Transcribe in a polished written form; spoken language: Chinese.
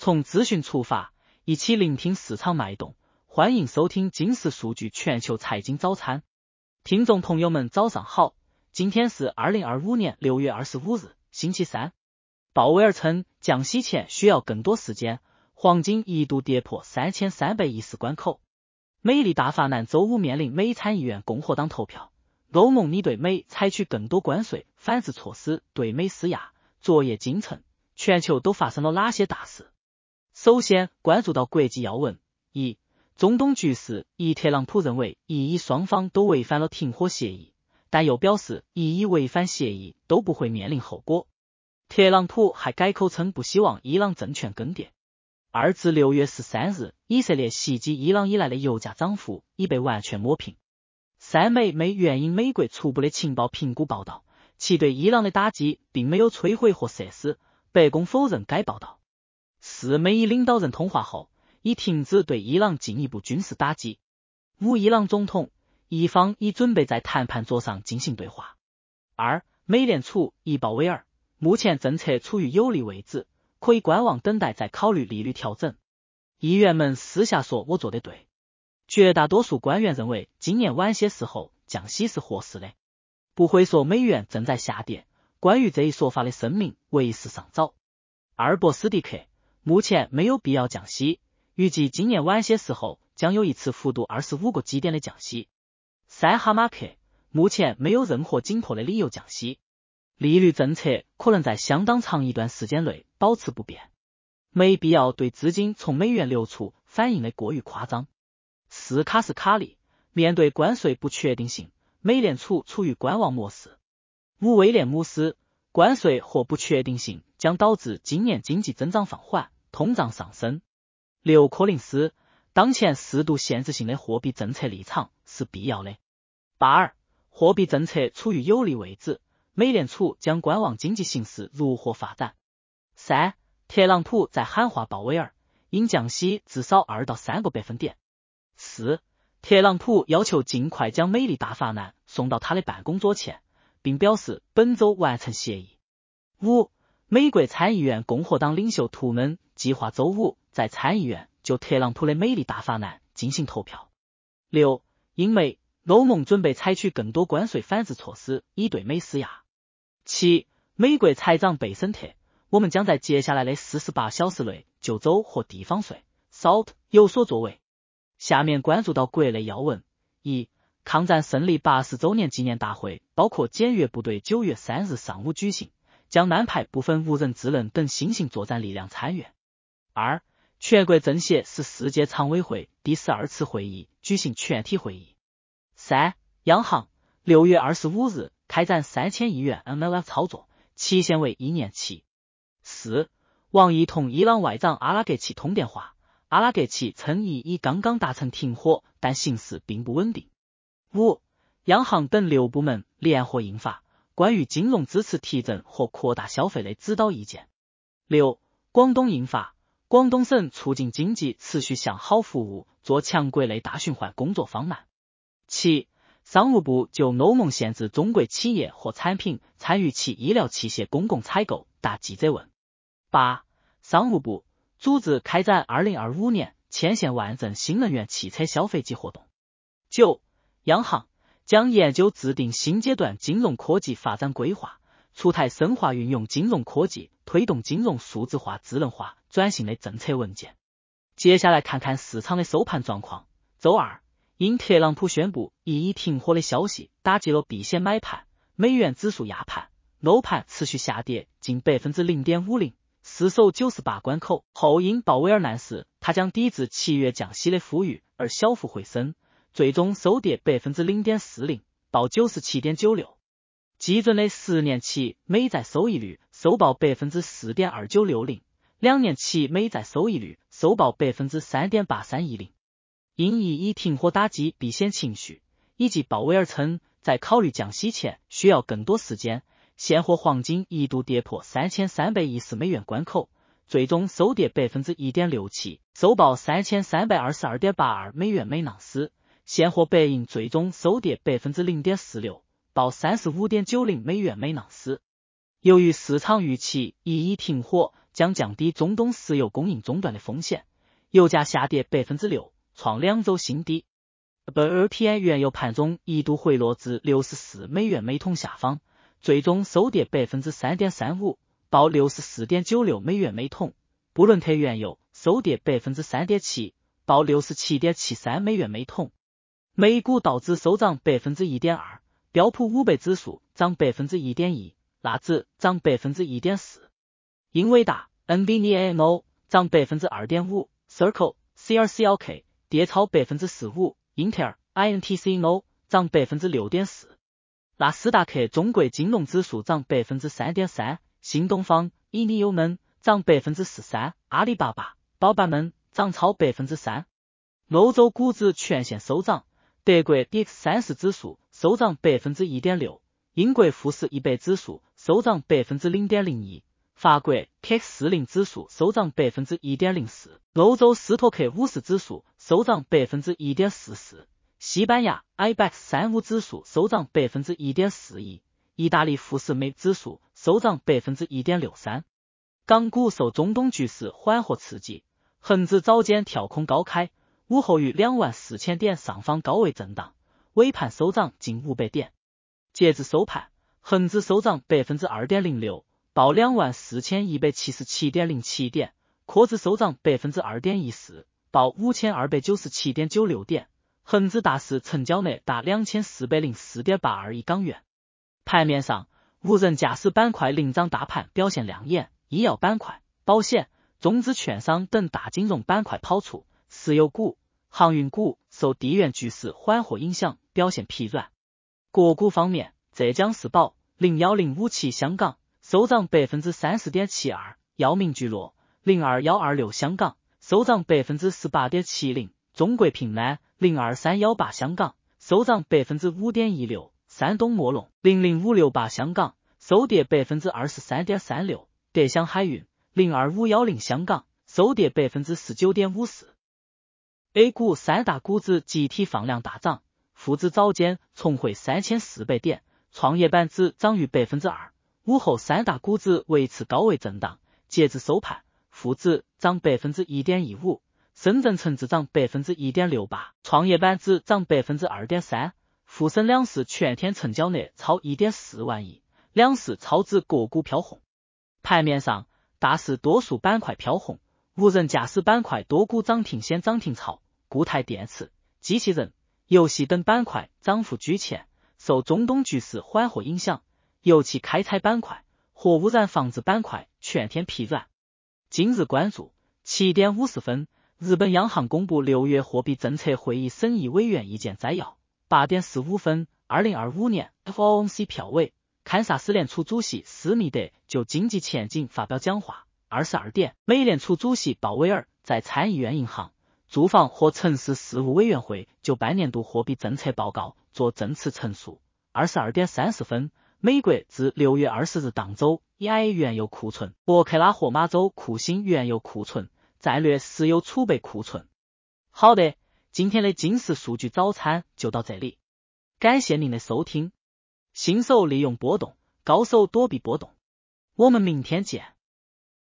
从资讯出发，一起聆听市场脉动。欢迎收听金石数据全球财经早餐。听众朋友们早上好，今天是2025年6月25日，星期三。鲍威尔称降息前需要更多时间，黄金一度跌破3310关口。美利达法南周五面临美参议院共和党投票，欧盟拟对美采取更多关税反制措施对美施压。昨夜今晨，全球都发生了哪些大事？首先关注到国际要闻。一、中东局势，特朗普认为双方都违反了停火协议，但又表示违反协议都不会面临后果。特朗普还改口称不希望伊朗政权更迭。二、自6月13日以色列袭击伊朗以来的油价涨幅已被完全抹平。三、美援引美国初步的情报评估报道，其对伊朗的打击并没有摧毁或设死，白宫否认该报道。四、美伊领导人通话后，已停止对伊朗进一步军事打击。五、伊朗总统，伊方已准备在谈判桌上进行对话。二、美联储鲍威尔，目前政策处于有利位置，可以观望等待再考虑利率调整。议员们私下说我做得对。绝大多数官员认为今年晚些时候降息是合适的，不会说美元正在下跌，关于这一说法的声明为时尚早。二、波斯蒂克，目前没有必要降息，预计今年晚些时候将有一次幅度25个基点的降息。三、哈马克，目前没有任何紧迫的理由降息，利率政策可能在相当长一段时间内保持不变，没必要对资金从美元流出反应的过于夸张。四、卡斯卡利，面对关税不确定性，美联储处于观望模式。五、威廉姆斯，关税或不确定性将导致今年经济增长放缓，通胀上升。六、柯林斯，当前适度限制性的货币政策立场是必要的。八、货币政策处于有利位置，美联储将观望经济形势如何发展。三、特朗普在喊话鲍威尔，应降息至少2到3个百分点。四、特朗普要求尽快将美利达法难送到他的办公桌前，并表示本周完成协议。五、美国参议院共和党领袖图门计划周五在参议院就特朗普的美利达法难进行投票。六、英美，欧盟准备采取更多关税反制措施以对美施压。七、美国财长贝森特，我们将在接下来的48小时内就州或地方税 SALT 有所作为。下面关注到国内要闻。一、抗战胜利80周年纪念大会包括检阅部队9月3日上午举行，将南派部分无人智能等新型作战力量参阅。二、全国政协是世界常委会第12次会议举行全体会议。三、央行6月25日开展3000亿元 MLF 操作，期限为1年期。四、王毅同伊朗外长阿拉格齐通电话，阿拉格齐称已刚刚达成停火，但形势并不稳定。五、央行等6部门联合印发关于金融支持提振和扩大消费的指导意见。六、广东印发广东省促进经济持续向好服务做强国内大循环工作方案。七、商务部就欧盟限制中国企业和产品参与其医疗器械公共采购答记者问。八、商务部组织开展2025年牵线万镇新能源汽车消费季活动。九、央行将研究制定新阶段金融科技发展规划，出台深化运用金融科技推动金融数字化智能化转型的政策文件。接下来看看市场的收盘状况。周二，因特朗普宣布停火的消息打击了避险买盘，美元指数压盘，欧盘持续下跌近 0.50%， 失守98关口后，因鲍威尔暗示他将抵制7月降息的呼吁而小幅回升，最终收跌 0.40%， 报 97.96。 基准的10年期美债收益率收报 4.2960%， 2年期美债收益率收报 3.8310%。 因停火打击避险情绪，以及鲍威尔称在考虑降息前需要更多时间，现货黄金一度跌破3310美元关口，最终收跌 1.67%， 收报 3322.82 美元每盎司。现货白银最终收跌 0.46%， 报 35.90 美元每盎司。由于市场预期停火将降低中东石油供应中断的风险，油价下跌 6%， 创2周新低。WTI 原油盘中一度回落至64美元每桶下方，最终收跌 3.35%， 报 64.96 美元每桶。布伦特原油收跌 3.7%， 报 67.73 美元每桶。美股道指收涨 1.2%， 标普500指数涨 1.1%， 纳指涨 1.4%。英伟达 NVIDIA 涨 2.5%， Circle、CRCLK 跌超 45%， 英特尔 INTC 涨 6.4%。纳斯达克中国金融指数涨 3.3%， 新东方、ENEO 涨 4.3%， 阿里巴巴、宝马涨超 3%。欧洲股指全线收涨，德国 DAX30 指数收涨 1.6%， 英国富时100指数收涨 0.01%， 法国 CAC40 指数收涨 1.04%， 欧洲斯托克50指数收涨 1.44%， 西班牙 IBEX35 指数收涨 1.41%， 意大利富时美指数收涨 1.63%。港股受中东局势缓和刺激，恒指早间跳空高开，午后于24000点上方高位震荡，尾盘收涨近500点。截至收盘，恒指收涨 2.06%， 报 24177.07 点，科指收涨 2.14%， 报 5297.96 点，恒指大市成交额达 2404.82 亿港元。盘面上，无人驾驶板块领涨大盘表现亮眼，医药板块、保险、中资券商等大金融板块跑出，石油股、航运股受地缘局势缓和影响表现疲软。个股方面，浙江世宝、01057香港收涨 30.72%， 药明聚落、02126香港收涨 18.70%， 中国平安、02318香港收涨 5.16%， 山东墨龙、00568香港收跌 23.36%， 德享海运、02510香港收跌 19.54%。A 股三大股指集体放量大涨，沪指早间重回3400点，创业板指涨逾 2%， 午后三大股指维持高位震荡，截至收盘，沪指涨 1.15%， 深圳成指涨 1.68%， 创业板指涨 2.3%， 沪深两市全天成交额超 1.4 万亿，两市超指个股飘红。盘面上，大市多数板块飘红，无人驾驶板块多股涨停先涨停潮，固态电池、机器人、游戏等板块涨幅居前，受中东局势缓和影响，油气开采板块、核污染防治板块全天疲软。今日关注7点50分，日本央行公布6月货币政策会议审议委员意见摘要。8点15分，2025年 FOMC 票委，堪萨斯联储主席施密德就经济前景发表讲话。22点，美联储主席鲍威尔在参议院银行、住房和城市事务委员会就半年度货币政策报告作证词陈述。22点30分，美国自6月20日当周 EIA 原油库存、俄克拉荷马州库欣原油库存、战略石油储备库存。好的，今天的金石数据早餐就到这里，感谢您的收听。新手利用波动，高手躲避波动。我们明天见。